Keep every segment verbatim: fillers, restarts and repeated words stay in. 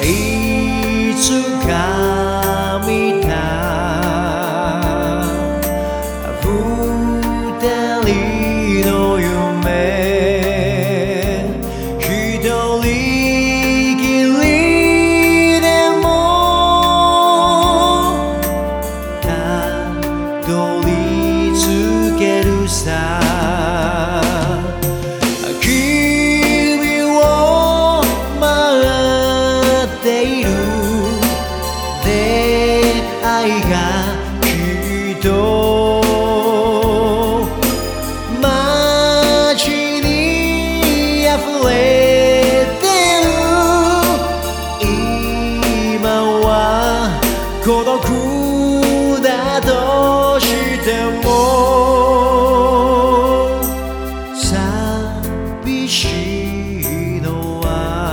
いつか見た二人の夢一人きりでもたどり着けるさ君を待っている出会いがきっと街に溢れてる今は孤独だとしても寂しいのは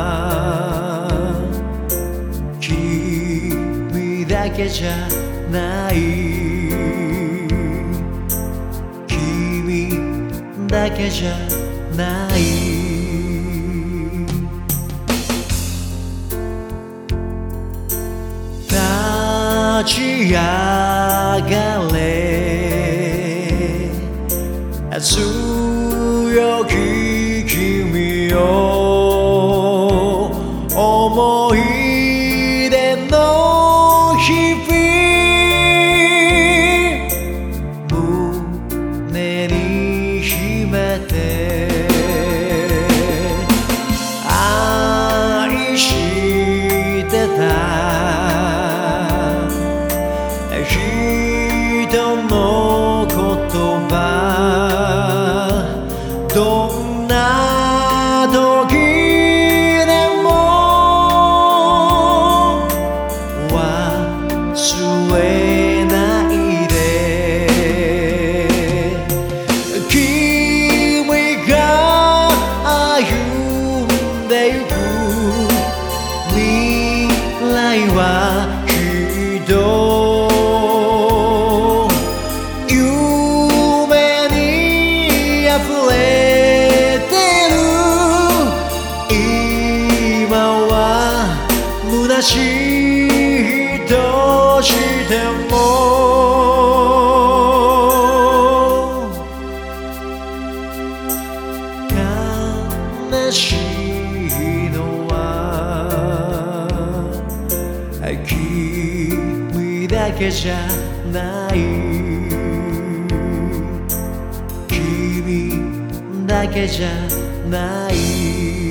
君だけじゃない君だけじゃない立ち上がれ強き君よ思い出の日々胸に秘めて愛してた人の言葉どんな時でも忘れないで君が歩んでゆく未来はきっと虚しいとしても悲しいのは君だけじゃない君だけじゃない